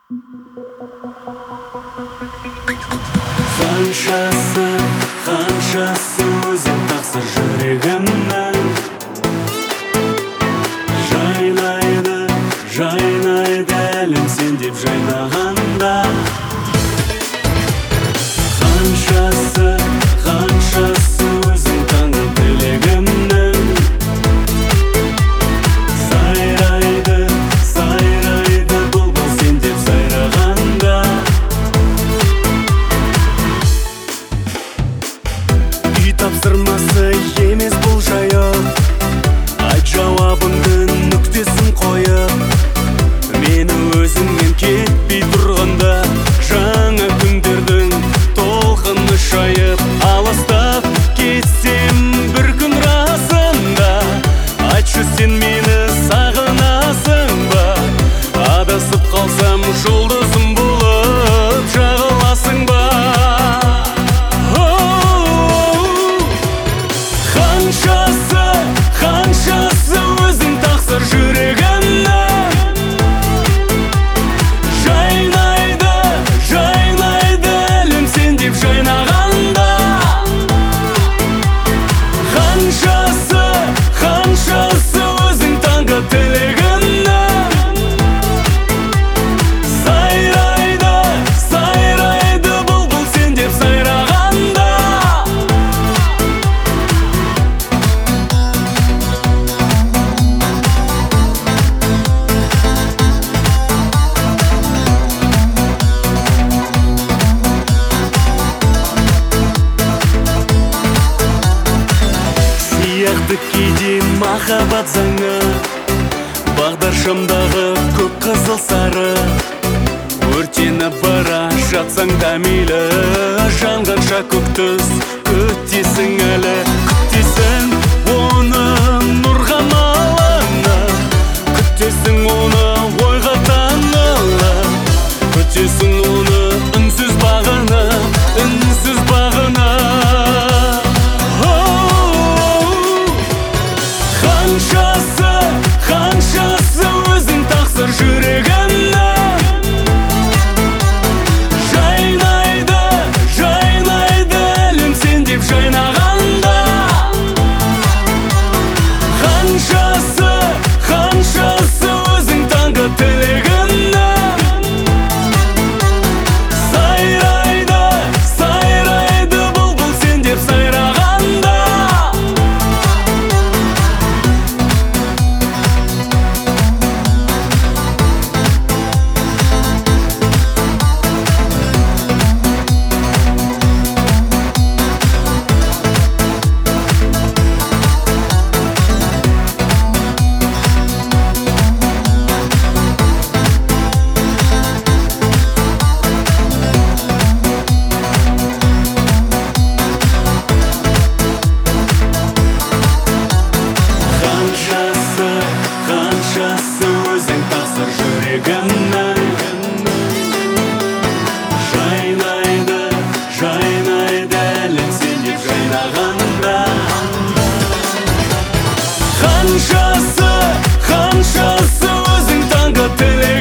Қаншасы өзің тақсыр жүрегімнің. Жайнайды әлем сен деп жайнағанда. Қаншасы өзің таңғы тілегімнің. Сайрайды бұлбұл сен деп сайрағанда. Үй тапсырмасы емес бұл жайып, айт жауабыңды нүктесін қойып. Мені өзіңнен кетпей тұрғанда, жаңа күндердің толқыны шайып. Алыстап кетсем бір күн расында, айтшы сен мені сағынасың ба? Адасып қалсам жұлдызым болып жағыласың ба? Қаншасы өзің тақсыр жүрегімнің. Жайнайды әлем сен деп жайнағанда. Қаншасы өзің таңғы тілегімнің. Сайрайды бұлбұл сен деп сайрағанда. Сияқты кейде махаббат заңы, бағдаршамдағы көк қызыл сары. Өртеніп бара жатсаң да мейлі, жанғанша көк түз күтесің әлі. Күтесің оны нұрға малынып, күтесің оны ойға таңылып, күтесің оны үнсіз бағынып, үнсіз бағынып. Қаншасы өзің тақсыр жүрегімнің. Жайнайды әлем сен деп жайнағанда. Қаншасы өзің таңғы тілегімнің. Сайрайды бұлбұл сен деп сайрағанда. Қаншасы өзің тақсыр жүрегімнің. Жайнайды әлем сен деп жайнағанда. Қаншасы өзің таңғы тілегімнің.